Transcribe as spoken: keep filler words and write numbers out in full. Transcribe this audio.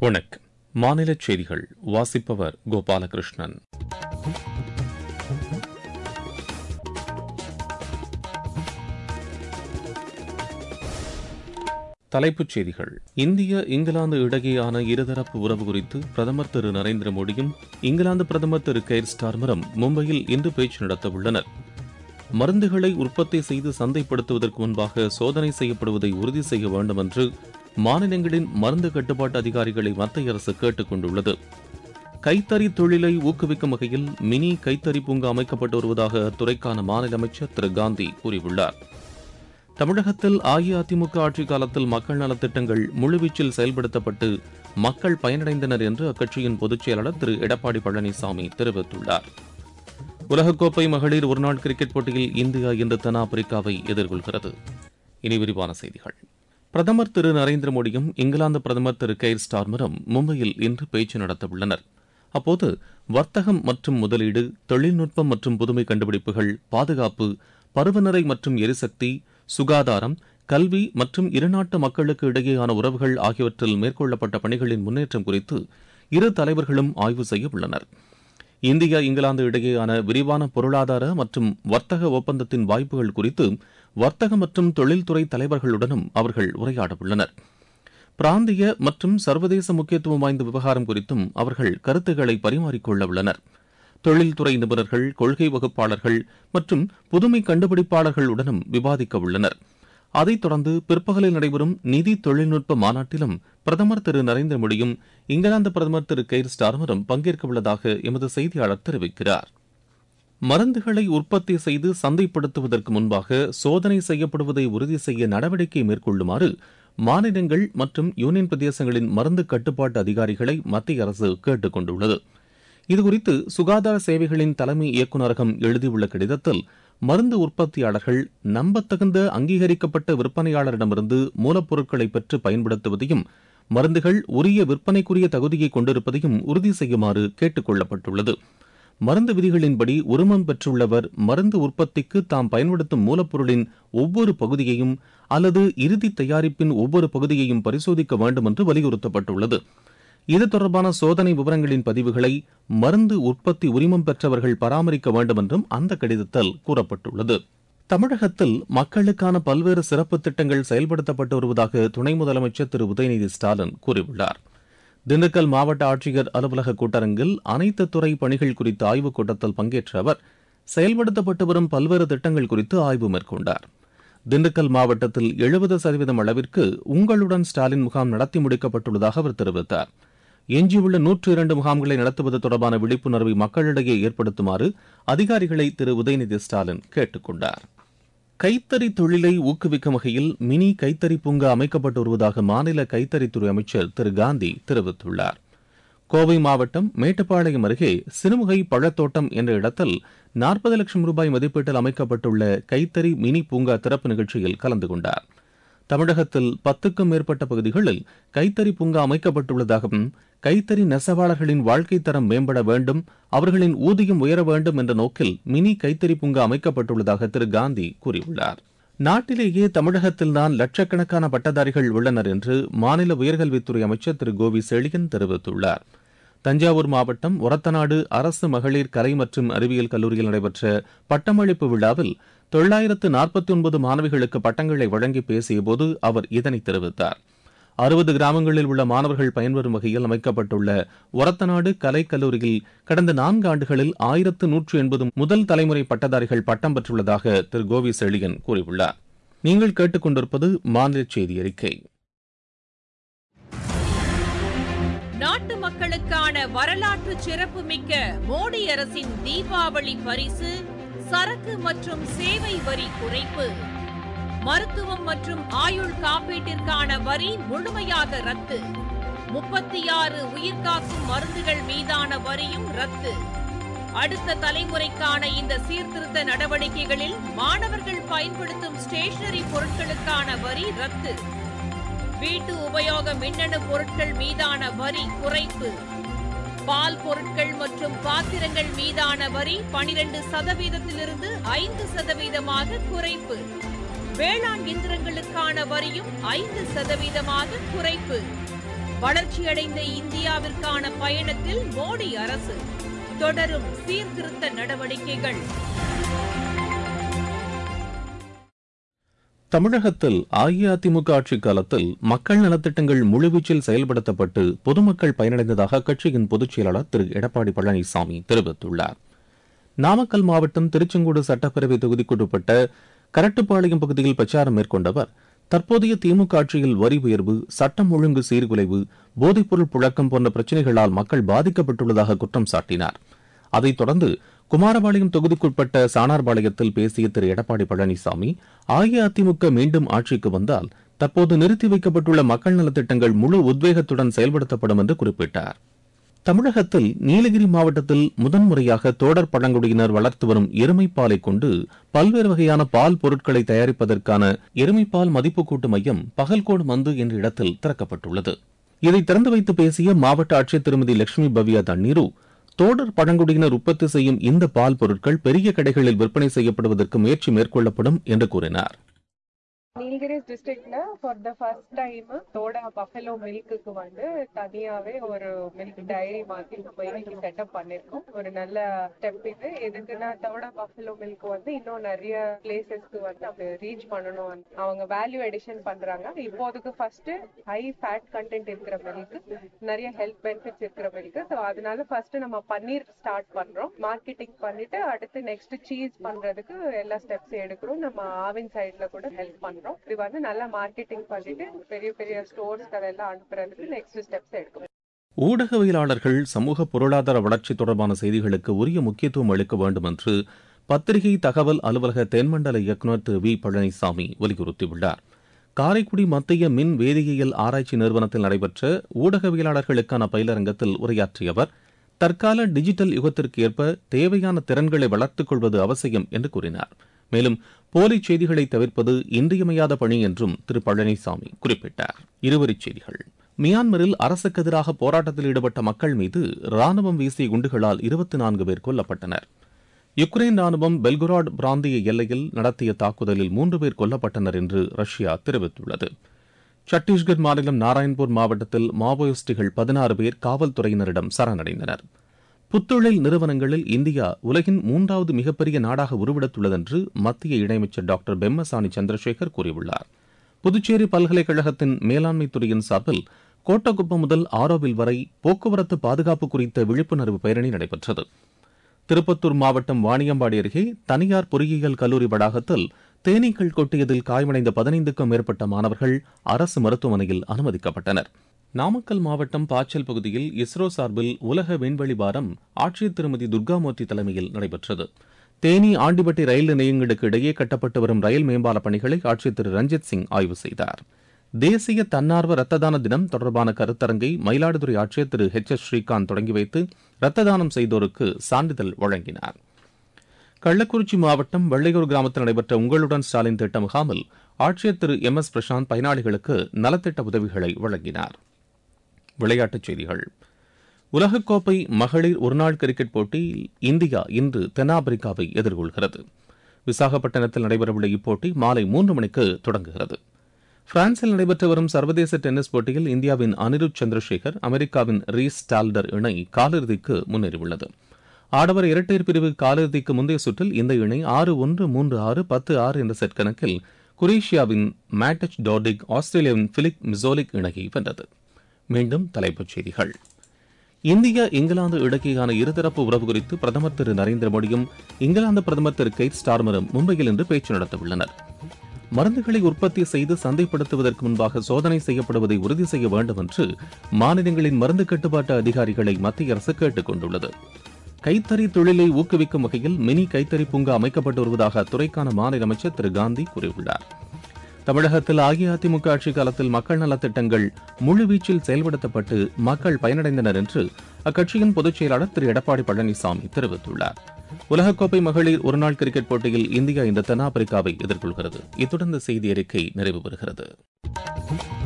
வணக்கம். மாநிலச் செய்திகள் வாசிப்பவர் கோபாலகிருஷ்ணன். தலைப்புச் செய்திகள். இந்திய இங்கிலாந்து இடையேயான இருதரப்பு உறவு குறித்து பிரதமர் திரு நரேந்திர மோடியும் இங்கிலாந்து பிரதமர் திரு கெய்ர் ஸ்டார்மரும் மும்பையில் இன்று பேச்சு நடத்தவுள்ளனர். மருந்துகளை உற்பத்தி செய்து சந்தைப்படுத்துவதற்கு முன்பாக சோதனை செய்யப்படுவதை உறுதி செய்ய வேண்டும் என்று மாநிலங்களின் மருந்து கட்டுப்பாட்டு அதிகாரிகளை மத்திய அரசு கேட்டுக் கொண்டுள்ளது. கைத்தறி தொழிலை ஊக்குவிக்கும் வகையில் மினி கைத்தறி பூங்கா அமைக்கப்பட்டு வருவதாக அத்துறைக்கான மாநில அமைச்சர் திரு காந்தி கூறியுள்ளார். தமிழகத்தில் அஇஅதிமுக ஆட்சிக் காலத்தில் மக்கள் நலத்திட்டங்கள் முழுவீச்சில் செயல்படுத்தப்பட்டு மக்கள் பயனடைந்தனர் என்று அக்கட்சியின் பொதுச் செயலாளர் திரு எடப்பாடி பழனிசாமி தெரிவித்துள்ளார். உலகக்கோப்பை மகளிர் ஒருநாள் கிரிக்கெட் போட்டியில் இந்தியா இன்று தென்னாப்பிரிக்காவை எதிர்கொள்கிறது. இனி விரிவான செய்திகள். பிரதமர் திரு நரேந்திர மோடியும் இங்கிலாந்து பிரதமர் திரு கெய்ர் ஸ்டார்மரும் மும்பையில் இன்று பேச்சு நடத்தவுள்ளனர். அப்போது வர்த்தகம் மற்றும் முதலீடு, தொழில்நுட்பம் மற்றும் புதுமை கண்டுபிடிப்புகள், பாதுகாப்பு, பருவநிலை மற்றும் எரிசக்தி, சுகாதாரம், கல்வி மற்றும் இருநாட்டு மக்களுக்கு இடையேயான உறவுகள் ஆகியவற்றில் மேற்கொள்ளப்பட்ட பணிகளின் முன்னேற்றம் குறித்து இரு தலைவர்களும் ஆய்வு செய்ய உள்ளனர். இந்தியா இங்கிலாந்து இடையேயான விரிவான பொருளாதார மற்றும் வர்த்தக ஒப்பந்தத்தின் வாய்ப்புகள் குறித்து வர்த்தக மற்றும் தொழில்துறை தலைவர்களுடனும் அவர்கள் உரையாடவுள்ளனர். பிராந்திய மற்றும் சர்வதேச முக்கியத்துவம் வாய்ந்த விவகாரம் குறித்தும் அவர்கள் கருத்துக்களை பரிமாறிக்கொள்ள உள்ளனர். தொழில்துறை நிபுணர்கள், கொள்கை வகுப்பாளர்கள் மற்றும் புதுமை கண்டுபிடிப்பாளர்களுடனும் விவாதிக்க உள்ளனர். அதைத் தொடர்ந்து பிற்பகலில் நடைபெறும் நிதி தொழில்நுட்ப மாநாட்டிலும் பிரதமர் திரு நரேந்திர மோடியும் இங்கிலாந்து பிரதமர் திரு கெய்ர் ஸ்டார்மரும் பங்கேற்க உள்ளதாக எமது செய்தியாளர் தெரிவிக்கிறார். மருந்துகளை உற்பத்தி செய்து சந்தைப்படுத்துவதற்கு முன்பாக சோதனை செய்யப்படுவதை உறுதி செய்ய நடவடிக்கை மேற்கொள்ளுமாறு மாநிலங்கள் மற்றும் யூனியன் பிரதேசங்களின் மருந்து கட்டுப்பாட்டு அதிகாரிகளை மத்திய அரசு கேட்டுக் கொண்டுள்ளது. இதுகுறித்து சுகாதார சேவைகளின் தலைமை இயக்குநரகம் எழுதியுள்ள கடிதத்தில் மருந்து உற்பத்தியாளர்கள் நம்பத்தகுந்த அங்கீகரிக்கப்பட்ட விற்பனையாளரிடமிருந்து மூலப்பொருட்களை பெற்று பயன்படுத்துவதையும் மருந்துகள் உரிய விற்பனைக்குரிய தகுதியை கொண்டிருப்பதையும் உறுதி செய்யுமாறு கேட்டுக் கொள்ளப்பட்டுள்ளது. மருந்து விதிகளின்படி உரிமம் பெற்றுள்ளவர் மருந்து உற்பத்திக்கு தாம் பயன்படுத்தும் மூலப்பொருளின் ஒவ்வொரு பகுதியையும் அல்லது இறுதி தயாரிப்பின் ஒவ்வொரு பகுதியையும் பரிசோதிக்க வேண்டும் என்று வலியுறுத்தப்பட்டுள்ளது. இது தொடர்பான சோதனை விவரங்களின் பதிவுகளை மருந்து உற்பத்தி உரிமம் பெற்றவர்கள் பராமரிக்க வேண்டும் என்றும் அந்த கடிதத்தில் கூறப்பட்டுள்ளது. தமிழகத்தில் மக்களுக்கான பல்வேறு சிறப்பு திட்டங்கள் செயல்படுத்தப்பட்டு வருவதாக துணை முதலமைச்சர் திரு உதயநிதி ஸ்டாலின் கூறியுள்ளார். திண்டுக்கல் மாவட்ட ஆட்சியர் அலுவலக கூட்டரங்கில் அனைத்து துறை பணிகள் குறித்த ஆய்வுக் கூட்டத்தில் பங்கேற்ற அவர் செயல்படுத்தப்பட்டு வரும் பல்வேறு திட்டங்கள் குறித்து ஆய்வு மேற்கொண்டார். திண்டுக்கல் மாவட்டத்தில் எழுபது சதவீதம் அளவிற்கு உங்களுடன் ஸ்டாலின் முகாம் நடத்தி முடிக்கப்பட்டுள்ளதாக அவர் தெரிவித்தார். எஞ்சியுள்ள நூற்று இரண்டு முகாம்களை நடத்துவது தொடர்பான விழிப்புணர்வை மக்களிடையே ஏற்படுத்துமாறு அதிகாரிகளை திரு உதயநிதி ஸ்டாலின் கேட்டுக் கொண்டார். கைத்தறி தொழிலை ஊக்குவிக்கும் வகையில் மினி கைத்தறி பூங்கா அமைக்கப்பட்டு வருவதாக மாநில கைத்தறித்துறை அமைச்சர் திரு காந்தி தெரிவித்துள்ளார். கோவை மாவட்டம் மேட்டுப்பாளையம் அருகே சிறுமுகை பழத்தோட்டம் என்ற இடத்தில் நாற்பது லட்சம் ரூபாய் மதிப்பீட்டில் அமைக்கப்பட்டுள்ள கைத்தறி மினி பூங்கா திறப்பு நிகழ்ச்சியில் கலந்து கொண்டார். தமிழகத்தில் பத்துக்கும் மேற்பட்ட பகுதிகளில் கைத்தறி பூங்கா அமைக்கப்பட்டுள்ளதாகவும் கைத்தறி நெசவாளர்களின் வாழ்க்கை தரம் மேம்பட வேண்டும், அவர்களின் ஊதியம் உயர வேண்டும் என்ற நோக்கில் மினி கைத்தறி பூங்கா அமைக்கப்பட்டுள்ளதாக திரு காந்தி கூறியுள்ளார். நாட்டிலேயே தமிழகத்தில்தான் லட்சக்கணக்கான பட்டதாரிகள் உள்ளனர் என்று மாநில உயர்கல்வித்துறை அமைச்சர் திரு கோவி செழியன் தெரிவித்துள்ளார். தஞ்சாவூர் மாவட்டம் ஒரத்தநாடு அரசு மகளிர் கலை மற்றும் அறிவியல் கல்லூரியில் நடைபெற்ற பட்டமளிப்பு விழாவில் தொள்ளாயிரத்து நாற்பத்தி ஒன்பது மாணவிகளுக்கு பட்டங்களை வழங்கி பேசியபோது அவர் இதனை தெரிவித்தார். அறுபது கிராமங்களில் உள்ள மாணவர்கள் பயன்பெறும் வகையில் அமைக்கப்பட்டுள்ள ஒரத்தநாடு கலை கல்லூரியில் கடந்த நான்கு ஆண்டுகளில் ஆயிரத்து நூற்று எண்பது முதல் தலைமுறை பட்டதாரிகள் பட்டம் பெற்றுள்ளதாக திரு கோவி செழியன் கூறியுள்ளார். நீங்கள் கேட்டுக் கொண்டிருப்பது மாநில செய்தி அறிக்கை. நாட்டு மக்களுக்கான வரலாற்று சிறப்புமிக்க மோடி அரசின் தீபாவளி பரிசு சரக்கு மற்றும் சேவை வரி குறைப்பு. மருத்துவம் மற்றும் ஆயுள் காப்பீட்டிற்கான வரி முழுமையாக ரத்து. முப்பத்தி ஆறு உயிர்காக்கும் மருந்துகள் மீதான வரியும் ரத்து. அடுத்த தலைமுறைக்கான இந்த சீர்திருத்த நடவடிக்கைகளில் மாணவர்கள் பயன்படுத்தும் ஸ்டேஷனரி பொருட்களுக்கான வரி ரத்து. வீட்டு உபயோக மின்னணு பொருட்கள் மீதான வரி குறைப்பு. பால் பொருட்கள் மற்றும் பாத்திரங்கள் மீதான வரி பனிரெண்டு சதவீதத்திலிருந்து ஐந்து சதவீதமாக குறைப்பு. வேளாண் இயந்திரங்களுக்கான வரியும் ஐந்து சதவீதமாக குறைப்பு. வளர்ச்சியடைந்த இந்தியாவிற்கான பயணத்தில் மோடி அரசு தொடரும் சீர்திருத்த நடவடிக்கைகள். தமிழகத்தில் அஇஅதிமுக ஆட்சிக் காலத்தில் மக்கள் நலத்திட்டங்கள் முழுவீச்சில் செயல்படுத்தப்பட்டு பொதுமக்கள் பயனடைந்ததாக கட்சியின் பொதுச் செயலாளர் திரு எடப்பாடி பழனிசாமி தெரிவித்துள்ளார். நாமக்கல் மாவட்டம் திருச்செங்கோடு சட்டப்பேரவை தொகுதிக்குட்பட்ட கரட்டுப்பாளையம் பகுதியில் பிரச்சாரம் மேற்கொண்டவர் தற்போதைய திமுக ஆட்சியில் வரி உயர்வு, சட்டம் ஒழுங்கு சீர்குலைவு, போதைப்பொருள் புழக்கம் போன்ற பிரச்சினைகளால் மக்கள் பாதிக்கப்பட்டுள்ளதாக குற்றம் சாட்டினார். அதைத் தொடர்ந்து குமாரபாளையம் தொகுதிக்குட்பட்ட சானார்பாளையத்தில் பேசிய திரு எடப்பாடி பழனிசாமி, அஇஅதிமுக மீண்டும் ஆட்சிக்கு வந்தால் தற்போது நிறுத்தி வைக்கப்பட்டுள்ள மக்கள் நலத்திட்டங்கள் முழு உத்வேகத்துடன் செயல்படுத்தப்படும் என்று குறிப்பிட்டார். தமிழகத்தில் நீலகிரி மாவட்டத்தில் முதன்முறையாக தோடர் பழங்குடியினர் வளர்த்து வரும் எருமைப்பாலை கொண்டு பல்வேறு வகையான பால் பொருட்களை தயாரிப்பதற்கான எருமைப்பால் மதிப்பு கூட்டு மையம் பகல்கோடு மந்து என்ற இடத்தில் திறக்கப்பட்டுள்ளது. இதை திறந்து வைத்து பேசிய மாவட்ட ஆட்சியர் திருமதி லட்சுமி பவ்யா தண்ணீரு, தோடர் பழங்குடியினர் உற்பத்தி செய்யும் இந்த பால் பொருட்கள் பெரிய கடைகளில் விற்பனை செய்யப்படுவதற்கு முயற்சி மேற்கொள்ளப்படும் என்று கூறினார். நீலகிரி டிஸ்ட்ரிக்ட்ல for the first time Toda buffalo milk வந்து தனியாவே ஒரு மில்க் டைரி மாதிரி நம்ம இன்னைக்கு செட்டப் பண்ணிருக்கோம். ஒரு நல்ல ஸ்டெப் இது. எதுக்குன்னா தோடா பஃபலோ மில்க் வந்து இன்னும் நிறைய பிளேசஸ்க்கு வந்து நம்ம ரீச் பண்ணணும். அவங்க வேல்யூ எடிஷன் பண்றாங்க. இப்போதுக்கு ஃபர்ஸ்ட் ஹை ஃபேட் கண்டென்ட் இருக்கிற மில்க், நிறைய ஹெல்த் பெனிஃபிட்ஸ் இருக்கிற மில்க். ஸோ அதனால ஃபர்ஸ்ட் நம்ம பன்னீர் ஸ்டார்ட் பண்றோம். மார்க்கெட்டிங் பண்ணிட்டு அடுத்து நெக்ஸ்ட் சீஸ் பண்றதுக்கு எல்லா ஸ்டெப்ஸ் எடுக்கிறோம். நம்ம ஆவின் சைட்ல கூட ஹெல்ப் பண்றோம். இது வந்து நல்லா மார்க்கெட்டிங் பண்ணிட்டு பெரிய பெரிய ஸ்டோர்ஸ் எல்லாம் அனுப்புறதுக்கு நெக்ஸ்ட் ஸ்டெப்ஸ் எடுக்கும். ஊடகவியலாளர்கள் சமூக பொருளாதார வளர்ச்சி தொடர்பான செய்திகளுக்கு உரிய முக்கியத்துவம் அளிக்க வேண்டும் என்று பத்திரிகை தகவல் அலுவலக தென்மண்டல இயக்குநர் திரு வி பழனிசாமி வலியுறுத்தியுள்ளார். காரைக்குடி மத்திய மின் வேதியியல் ஆராய்ச்சி நிறுவனத்தில் நடைபெற்ற ஊடகவியலாளர்களுக்கான பயிலரங்கத்தில் உரையாற்றிய அவர், தற்கால டிஜிட்டல் யுகத்திற்கு ஏற்ப தேவையான திறன்களை வளர்த்துக் கொள்வது அவசியம் என்று கூறினார். மேலும் போலி செய்திகளை தவிர்ப்பது இன்றியமையாத பணி என்றும் திரு பழனிசாமி குறிப்பிட்டார். இருவரிச் செய்திகள். மியான்மரில் அரசுக்கு எதிராக போராட்டத்தில் ஈடுபட்ட மக்கள் மீது ராணுவம் வீசிய குண்டுகளால் இருபத்தி நான்கு பேர் கொல்லப்பட்டனர். யுக்ரைன் ராணுவம் பெல்குராட் பிராந்திய எல்லையில் நடத்திய தாக்குதலில் மூன்று பேர் கொல்லப்பட்டனர் என்று ரஷ்யா தெரிவித்துள்ளது. சத்தீஸ்கர் மாநிலம் நாராயண்பூர் மாவட்டத்தில் மாவோயிஸ்டுகள் பதினாறு பேர் காவல்துறையினரிடம் சரணடைந்தனர். புத்தொழில் நிறுவனங்களில் இந்தியா உலகின் மூன்றாவது மிகப்பெரிய நாடாக உருவெடுத்துள்ளது என்று மத்திய இணையமைச்சர் டாக்டர் பெம்மசானி சந்திரசேகர் கூறியுள்ளார். புதுச்சேரி பல்கலைக்கழகத்தின் மேலாண்மை துறையின் சார்பில் கோட்டக்குப்பம் முதல் ஆரோவில் வரை போக்குவரத்து பாதுகாப்பு குறித்த விழிப்புணர்வு பேரணி நடைபெற்றது. திருப்பத்தூர் மாவட்டம் வாணியம்பாடி அருகே தனியார் பொறியியல் கல்லூரி வளாகத்தில் தேனீக்கள் கொட்டியதில் காயமடைந்த பதினைந்துக்கும் மேற்பட்ட மாணவர்கள் அரசு மருத்துவமனையில் அனுமதிக்கப்பட்டனர். நாமக்கல் மாவட்டம் பாச்சல் பகுதியில் இஸ்ரோ சார்பில் உலக விண்வெளி வாரம் ஆட்சியர் திருமதி துர்காமூர்த்தி தலைமையில் நடைபெற்றது. தேனி ஆண்டிபட்டி ரயில் நிலையங்களுக்கு இடையே கட்டப்பட்டு வரும் ரயில் மேம்பால பணிகளை ஆட்சியர் திரு ரஞ்சித் சிங் ஆய்வு செய்தார். தேசிய தன்னார்வ ரத்த தான தினம் தொடர்பான கருத்தரங்கை மயிலாடுதுறை ஆட்சியர் திரு ஹெச் எஸ் ஸ்ரீகாந்த் தொடங்கி வைத்து ரத்த தானம் செய்தோருக்கு சான்றிதழ் வழங்கினார். கள்ளக்குறிச்சி மாவட்டம் வெள்ளையூர் கிராமத்தில் நடைபெற்ற உங்களுடன் ஸ்டாலின் திட்ட முகாமில் ஆட்சியர் திரு எம் எஸ் பிரசாந்த் பயனாளிகளுக்கு நலத்திட்ட உதவிகளை வழங்கினார். விளையாட்டுச் செய்திகள். உலகக்கோப்பை மகளிர் ஒருநாள் கிரிக்கெட் போட்டியில் இந்தியா இன்று தென்னாப்பிரிக்காவை எதிர்கொள்கிறது. விசாகப்பட்டினத்தில் நடைபெறவுள்ள இப்போட்டி மாலை மூன்று மணிக்கு தொடங்குகிறது. பிரான்சில் நடைபெற்று வரும் சர்வதேச டென்னிஸ் போட்டியில் இந்தியாவின் அனிருத் சந்திரசேகர், அமெரிக்காவின் ரீஸ் டால்டர் இணை காலிறுதிக்கு முன்னேறியுள்ளது. ஆடவர் இரட்டையர் பிரிவு காலிறுதிக்கு முந்தைய சுற்றில் இந்த இணை ஆறு ஒன்று மூன்று ஆறு பத்து ஆறு என்ற செட் கணக்கில் குரேஷியாவின் மேட்டச் டார்டிக், ஆஸ்திரேலியாவின் பிலிப் மிசோலிக் இணையை வென்றது. மீண்டும் தலைப்புச் செய்திகள். இந்தியா இங்கிலாந்து இடையேயான இருதரப்பு உறவு குறித்து பிரதமர் திரு நரேந்திர மோடியும் இங்கிலாந்து பிரதமர் திரு கெய்ர் ஸ்டார்மரும் மும்பையில் இன்று பேச்சு நடத்தவுள்ளனர். மருந்துகளை உற்பத்தி செய்து சந்தைப்படுத்துவதற்கு முன்பாக சோதனை செய்யப்படுவதை உறுதி செய்ய வேண்டும் என்று மாநிலங்களின் மருந்து கட்டுப்பாட்டு அதிகாரிகளை மத்திய அரசு கேட்டுக் கொண்டுள்ளது. கைத்தறி தொழிலை ஊக்குவிக்கும் வகையில் மினி கைத்தறி பூங்கா அமைக்கப்பட்டு வருவதாக அத்துறைக்கான மாநில அமைச்சர் திரு காந்தி கூறியுள்ளார். தமிழகத்தில் அஇஅதிமுக ஆட்சி காலத்தில் மக்கள் நலத்திட்டங்கள் முழுவீச்சில் செயல்படுத்தப்பட்டு மக்கள் பயனடைந்தனர் என்று அக்கட்சியின் பொதுச் செயலாளர் திரு எடப்பாடி பழனிசாமி தெரிவித்துள்ளார். உலகக்கோப்பை மகளிர் ஒருநாள் கிரிக்கெட் போட்டியில் இந்தியா இன்று தென்னாப்பிரிக்காவை எதிர்கொள்கிறது. இத்துடன் இந்த செய்தி அறிக்கை நிறைவு பெறுகிறது.